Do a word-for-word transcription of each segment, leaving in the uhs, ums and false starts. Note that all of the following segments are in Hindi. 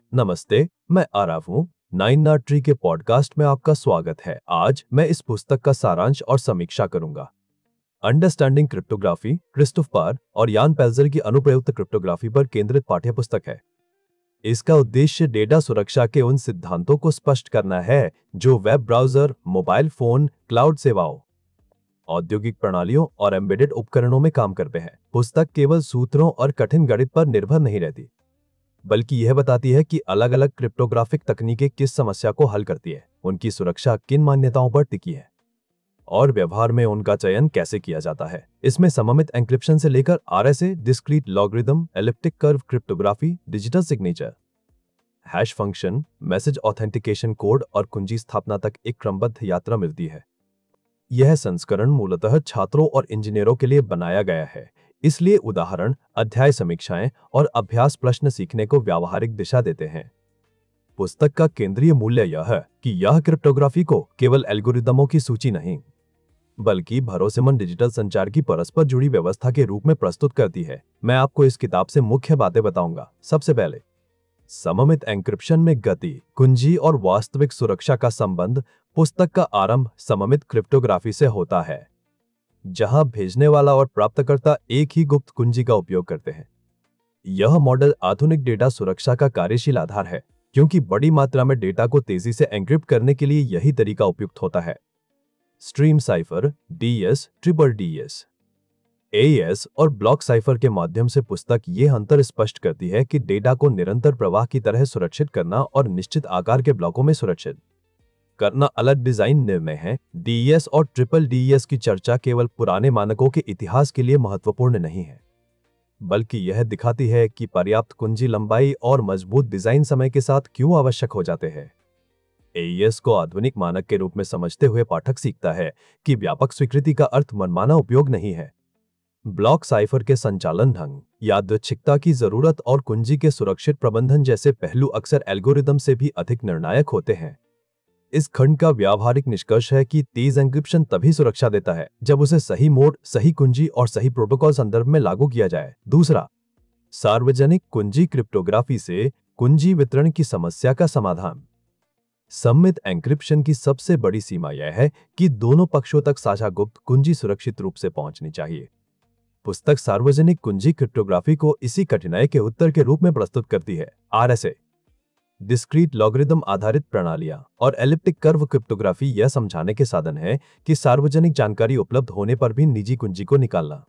नमस्ते, मैं आरव हूँ। नाइन नाट ट्री के पॉडकास्ट में आपका स्वागत है। आज मैं इस पुस्तक का सारांश और समीक्षा करूंगा। अंडरस्टैंडिंग क्रिप्टोग्राफी, क्रिस्टोफ पार और यान पेल्जर की अनुप्रयुक्त क्रिप्टोग्राफी पर केंद्रित पाठ्यपुस्तक है। इसका उद्देश्य डेटा सुरक्षा के उन सिद्धांतों को स्पष्ट करना है जो web browser, mobile phone, cloud सेवाओं, औद्योगिक प्रणालियों और एम्बेडेड उपकरणों में काम करते हैं। पुस्तक केवल सूत्रों और कठिन गणित पर निर्भर नहीं रहती, बल्कि यह बताती है कि अलग-अलग क्रिप्टोग्राफिक तकनीकें किस समस्या को हल करती है, उनकी सुरक्षा किन मान्यताओं पर टिकी है और व्यवहार में उनका चयन कैसे किया जाता है। इसमें सममित एन्क्रिप्शन से लेकर RSA, discrete logarithm, elliptic curve cryptography, digital signature, hash function, message authentication code और कुंजी स्थापना तक एक क्रमबद्ध यात्रा मिलती है। यह संस्करण मूलतः छात्रों और इंजीनियरों के लिए बनाया गया है, इसलिए उदाहरण, अध्याय समीक्षाएं और अभ्यास प्रश्न सीखने को व्यावहारिक दिशा देते हैं। पुस्तक का केंद्रीय मूल्य यह है कि यह क्रिप्टोग्राफी को केवल एल्गोरिदमों की सूची नहीं, बल्कि भरोसेमंद डिजिटल संचार की परस्पर जुड़ी व्यवस्था के रूप में प्रस्तुत करती है। मैं आपको इस किताब से मुख्य बातें बताऊंगा। सबसे पहले, सममित एन्क्रिप्शन में गति, कुंजी और वास्तविक सुरक्षा का संबंध। पुस्तक का आरंभ सममित क्रिप्टोग्राफी से होता है, जहां भेजने वाला और प्राप्तकर्ता एक ही गुप्त कुंजी का उपयोग करते हैं। यह मॉडल आधुनिक डेटा सुरक्षा का कार्यशील आधार है, क्योंकि बड़ी मात्रा में डेटा को तेजी से एन्क्रिप्ट करने के लिए यही तरीका उपयुक्त होता है। Stream cipher, DES, triple DES, AES और ब्लॉक साइफर के माध्यम से पुस्तक ये अंतर स्पष्ट करती है कि डेटा को निरंतर प्रवाह की तरह सुरक्षित करना और निश्चित आकार के ब्लॉकों में सुरक्षित करना अलग डिजाइन निर्णय है। डीईएस और ट्रिपल डीईएस की चर्चा केवल पुराने मानकों के इतिहास के लिए महत्वपूर्ण नहीं है, बल्कि यह दिखाती है कि पर्याप्त कुंजी लंबाई और मजबूत डिजाइन समय के साथ क्यों आवश्यक हो जाते हैं। एईएस को आधुनिक मानक के रूप में समझते हुए पाठक सीखता है कि व्यापक स्वीकृति का अर्थ मनमाना उपयोग नहीं है। ब्लॉक साइफर के संचालन ढंग, यादृच्छिकता की जरूरत और कुंजी के सुरक्षित प्रबंधन जैसे पहलू अक्सर एल्गोरिदम से भी अधिक निर्णायक होते हैं। इस खंड का व्यावहारिक निष्कर्ष है कि तेज एन्क्रिप्शन तभी सुरक्षा देता है जब उसे सही मोड, सही कुंजी और सही प्रोटोकॉल संदर्भ में लागू किया जाए। दूसरा, सार्वजनिक कुंजी क्रिप्टोग्राफी से कुंजी वितरण की समस्या का समाधान। सममित एन्क्रिप्शन की सबसे बड़ी सीमा यह है कि दोनों पक्षों तक साझा गुप्त कुंजी सुरक्षित रूप से पहुंचनी चाहिए। पुस्तक सार्वजनिक कुंजी क्रिप्टोग्राफी को इसी कठिनाई के उत्तर के रूप में प्रस्तुत करती है। आरएसए, डिस्क्रीट लॉगरिदम आधारित प्रणालियां और एलिप्टिक कर्व क्रिप्टोग्राफी यह समझाने के साधन है कि सार्वजनिक जानकारी उपलब्ध होने पर भी निजी कुंजी को निकालना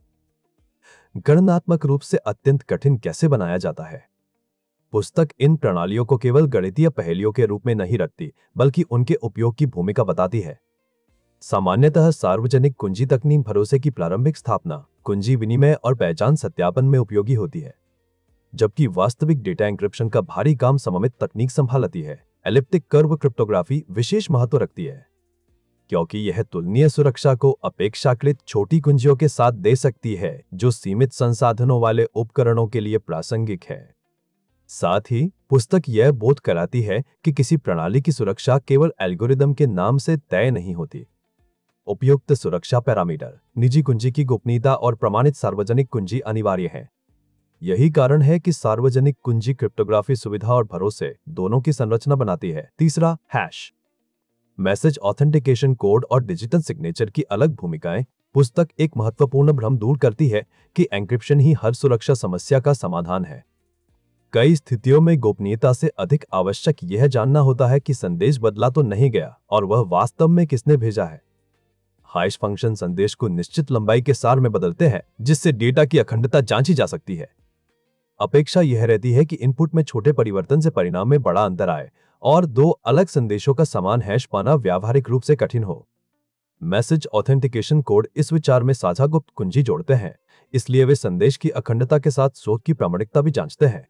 गणनात्मक रूप से अत्यंत कठिन कैसे बनाया जाता है। पुस्तक इन प्रणालियों को केवल गणितीय पहेलियों के रूप में नहीं रखती, बल्कि उनके उपयोग की भूमिका बताती है। सामान्यतः सार्वजनिक कुंजी तकनीक भरोसे की प्रारंभिक स्थापना, कुंजी विनिमय और पहचान सत्यापन में उपयोगी होती है, जबकि वास्तविक डेटा एन्क्रिप्शन का भारी काम सममित तकनीक संभालती है। एलिप्टिक कर्व क्रिप्टोग्राफी विशेष महत्व रखती है, क्योंकि यह तुलनीय सुरक्षा को अपेक्षाकृत छोटी कुंजियों के साथ दे सकती है, जो सीमित संसाधनों वाले उपकरणों के लिए प्रासंगिक है। साथ ही पुस्तक यह बोध कराती है कि किसी प्रणाली की सुरक्षा केवल एल्गोरिदम के नाम से तय नहीं होती। उपयुक्त सुरक्षा पैरामीटर, निजी कुंजी की गोपनीयता और प्रमाणित सार्वजनिक कुंजी अनिवार्य है। यही कारण है कि सार्वजनिक कुंजी क्रिप्टोग्राफी सुविधा और भरोसे दोनों की संरचना बनाती है। तीसरा, हैश, मैसेज ऑथेंटिकेशन कोड और डिजिटल सिग्नेचर की अलग भूमिकाएं। पुस्तक एक महत्वपूर्ण भ्रम दूर करती है कि एन्क्रिप्शन ही हर सुरक्षा समस्या का समाधान है। कई स्थितियों में गोपनीयता से अधिक आवश्यक यह जानना होता है कि संदेश बदला तो नहीं गया और वह वास्तव में किसने भेजा है। हैश फंक्शन संदेश को निश्चित लंबाई के सार में बदलते हैं, जिससे डेटा की अखंडता जांची जा सकती है। अपेक्षा यह रहती है कि इनपुट में छोटे परिवर्तन से परिणाम में बड़ा अंतर आए और दो अलग संदेशों का समान हैश पाना व्यावहारिक रूप से कठिन हो। मैसेज ऑथेंटिकेशन कोड इस विचार में साझा गुप्त कुंजी जोड़ते हैं, इसलिए वे संदेश की अखंडता के साथ स्रोत की प्रामाणिकता भी जांचते हैं।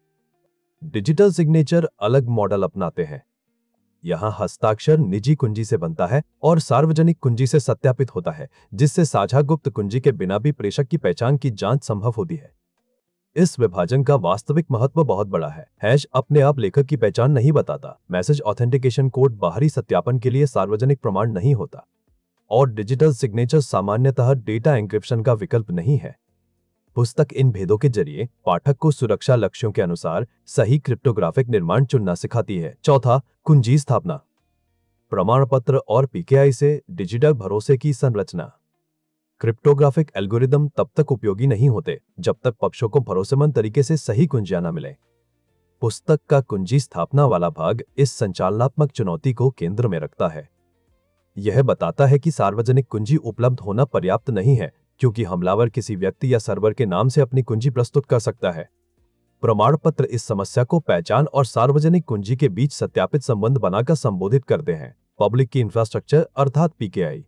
डिजिटल सिग्नेचर अलग मॉडल अपनाते हैं। यहाँ हस्ताक्षर निजी कुंजी से बनता है और सार्वजनिक कुंजी से सत्यापित होता है, जिससे साझा गुप्त कुंजी के बिना भी प्रेषक की पहचान की जांच संभव होती है। इस विभाजन का वास्तविक महत्व बहुत बड़ा है। हैश अपने आप लेखक की पहचान नहीं बताता, मैसेज ऑथेंटिकेशन कोड बाहरी सत्यापन के लिए सार्वजनिक प्रमाण नहीं होता, और डिजिटल सिग्नेचर सामान्यतः डेटा एन्क्रिप्शन का विकल्प नहीं है। पुस्तक इन भेदों के जरिए पाठक को सुरक्षा लक्ष्यों के अनुसार सही क्रिप्टोग्राफिक निर्माण चुनना सिखाती है। चौथा, कुंजी स्थापना, प्रमाण पत्र और पीकेआई से डिजिटल भरोसे की संरचना। क्रिप्टोग्राफिक एल्गोरिदम तब तक उपयोगी नहीं होते जब तक पक्षों को भरोसेमंद तरीके से सही कुंजियां न मिले। पुस्तक का कुंजी स्थापना वाला भाग इस संचालनात्मक चुनौती को केंद्र में रखता है। यह बताता है कि सार्वजनिक कुंजी उपलब्ध होना पर्याप्त नहीं है, क्योंकि हमलावर किसी व्यक्ति या सर्वर के नाम से अपनी कुंजी प्रस्तुत कर सकता है। प्रमाण पत्र इस समस्या को पहचान और सार्वजनिक कुंजी के बीच सत्यापित संबंध बनाकर संबोधित करते हैं। पब्लिक की इंफ्रास्ट्रक्चर अर्थात पीकेआई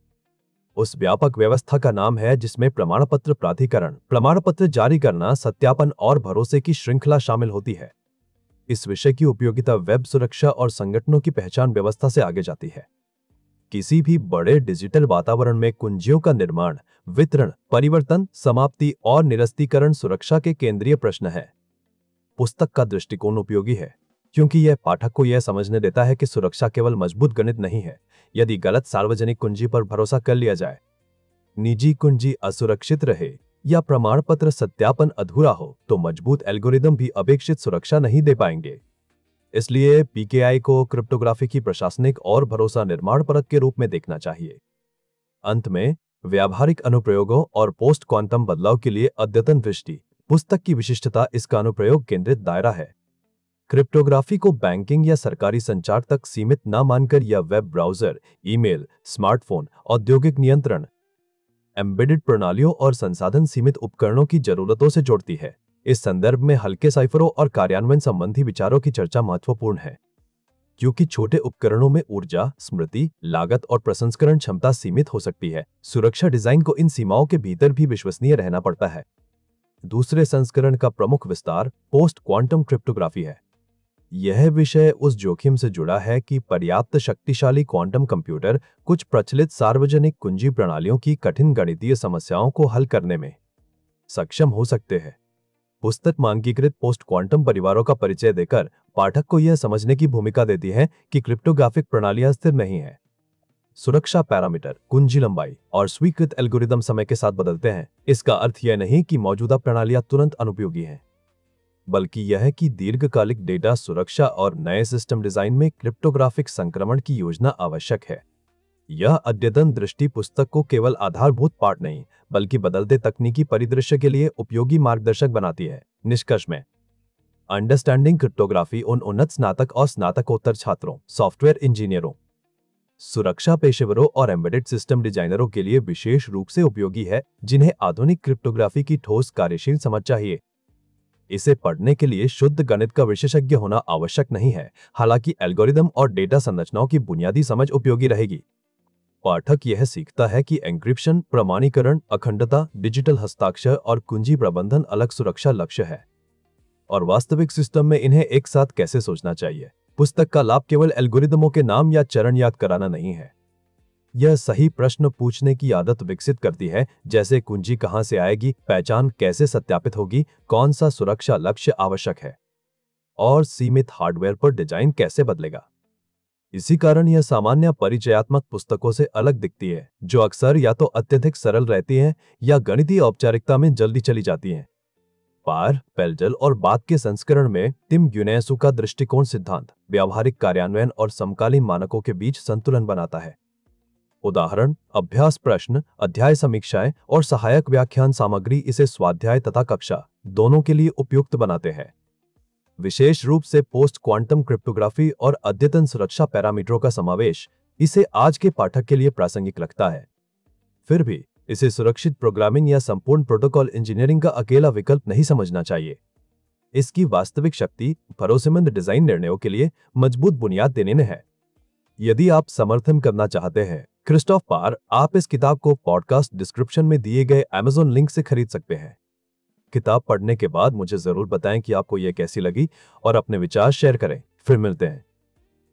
उस व्यापक व्यवस्था का नाम है जिसमें प्रमाण पत्र प्राधिकरण, प्रमाण पत्र जारी करना, सत्यापन और भरोसे की श्रृंखला शामिल होती है। इस विषय की उपयोगिता वेब सुरक्षा और संगठनों की पहचान व्यवस्था से आगे जाती है। किसी भी बड़े डिजिटल वातावरण में कुंजियों का निर्माण, वितरण, परिवर्तन, समाप्ति और निरस्तीकरण सुरक्षा के केंद्रीय प्रश्न है। पुस्तक का दृष्टिकोण उपयोगी है क्योंकि यह पाठक को यह समझने देता है कि सुरक्षा केवल मजबूत गणित नहीं है। यदि गलत सार्वजनिक कुंजी पर भरोसा कर लिया जाए, निजी कुंजी असुरक्षित रहे या प्रमाण पत्र सत्यापन अधूरा हो, तो मजबूत एल्गोरिदम भी अपेक्षित सुरक्षा नहीं दे पाएंगे। इसलिए पीकेआई को क्रिप्टोग्राफी की प्रशासनिक और भरोसा निर्माण परत के रूप में देखना चाहिए। अंत में, व्यावहारिक अनुप्रयोगों और पोस्ट क्वांटम बदलाव के लिए अद्यतन दृष्टि। पुस्तक की विशिष्टता इसका अनुप्रयोग केंद्रित दायरा है। क्रिप्टोग्राफी को बैंकिंग या सरकारी संचार तक सीमित न मानकर यह वेब ब्राउज़र, ईमेल, स्मार्टफोन, औद्योगिक नियंत्रण, एम्बेडेड प्रणालियों और संसाधन सीमित उपकरणों की जरूरतों से जोड़ती है। इस संदर्भ में हल्के साइफरों और कार्यान्वयन संबंधी विचारों की चर्चा महत्वपूर्ण है, क्योंकि छोटे उपकरणों में ऊर्जा, स्मृति, लागत और प्रसंस्करण क्षमता सीमित हो सकती है। सुरक्षा डिजाइन को इन सीमाओं के भीतर भी विश्वसनीय रहना पड़ता है। दूसरे संस्करण का प्रमुख विस्तार पोस्ट क्वांटम क्रिप्टोग्राफी है। यह विषय उस जोखिम से जुड़ा है कि पर्याप्त शक्तिशाली क्वांटम कंप्यूटर कुछ प्रचलित सार्वजनिक कुंजी प्रणालियों की कठिन गणितीय समस्याओं को हल करने में सक्षम हो सकते हैं। पुस्तक मानकीकृत पोस्ट क्वांटम परिवारों का परिचय देकर पाठक को यह समझने की भूमिका देती है कि क्रिप्टोग्राफिक प्रणालियां स्थिर नहीं है। सुरक्षा पैरामीटर, कुंजी लंबाई और स्वीकृत एल्गोरिदम समय के साथ बदलते हैं। इसका अर्थ यह नहीं कि मौजूदा प्रणालियां तुरंत अनुपयोगी हैं, बल्कि यह है कि दीर्घकालिक डेटा सुरक्षा और नए सिस्टम डिजाइन में क्रिप्टोग्राफिक संक्रमण की योजना आवश्यक है। यह अद्यतन दृष्टि पुस्तक को केवल आधारभूत पाठ नहीं, बल्कि बदलते तकनीकी परिदृश्य के लिए उपयोगी मार्गदर्शक बनाती है। निष्कर्ष में, अंडरस्टैंडिंग क्रिप्टोग्राफी उन उन्नत स्नातक और स्नातकोत्तर छात्रों, सॉफ्टवेयर इंजीनियरों, सुरक्षा पेशेवरों और एम्बेडेड सिस्टम डिजाइनरों के लिए विशेष रूप से उपयोगी है, जिन्हें आधुनिक क्रिप्टोग्राफी की ठोस कार्यशील समझ चाहिए। इसे पढ़ने के लिए शुद्ध गणित का विशेषज्ञ होना आवश्यक नहीं है, हालांकि एल्गोरिदम और डेटा संरचनाओं की बुनियादी समझ उपयोगी रहेगी। पाठक यह सीखता है कि एन्क्रिप्शन, प्रमाणीकरण, अखंडता, डिजिटल हस्ताक्षर और कुंजी प्रबंधन अलग सुरक्षा लक्ष्य है, और वास्तविक सिस्टम में इन्हें एक साथ कैसे सोचना चाहिए। पुस्तक का लाभ केवल एल्गोरिदमों के नाम या चरण याद कराना नहीं है। यह सही प्रश्न पूछने की आदत विकसित करती है, जैसे कुंजी कहां से आएगी, पहचान कैसे सत्यापित होगी, कौन सा सुरक्षा लक्ष्य आवश्यक है, और सीमित हार्डवेयर पर डिजाइन कैसे बदलेगा। इसी कारण यह सामान्य परिचयात्मक पुस्तकों से अलग दिखती है, जो अक्सर या तो अत्यधिक सरल रहती हैं या गणितीय औपचारिकता में जल्दी चली जाती हैं। पार, पेल्डल और बाद के संस्करण में टिम यूनेसु का दृष्टिकोण सिद्धांत, व्यावहारिक कार्यान्वयन और समकालीन मानकों के बीच संतुलन बनाता है। उदाहरण, अभ्यास प्रश्न, अध्याय समीक्षाएं और सहायक व्याख्यान सामग्री इसे स्वाध्याय तथा कक्षा दोनों के लिए उपयुक्त बनाते हैं। विशेष रूप से पोस्ट क्वांटम क्रिप्टोग्राफी और अद्यतन सुरक्षा पैरामीटरों का समावेश इसे आज के पाठक के लिए प्रासंगिक लगता है। फिर भी इसे सुरक्षित प्रोग्रामिंग या संपूर्ण प्रोटोकॉल इंजीनियरिंग का अकेला विकल्प नहीं समझना चाहिए। इसकी वास्तविक शक्ति भरोसेमंद डिजाइन निर्णयों के लिए मजबूत बुनियाद देने में है। यदि आप समर्थन करना चाहते हैं क्रिस्टोफ पार, आप इस किताब को पॉडकास्ट डिस्क्रिप्शन में दिए गए अमेज़न लिंक से खरीद सकते हैं। किताब पढ़ने के बाद मुझे जरूर बताएं कि आपको यह कैसी लगी और अपने विचार शेयर करें। फिर मिलते हैं।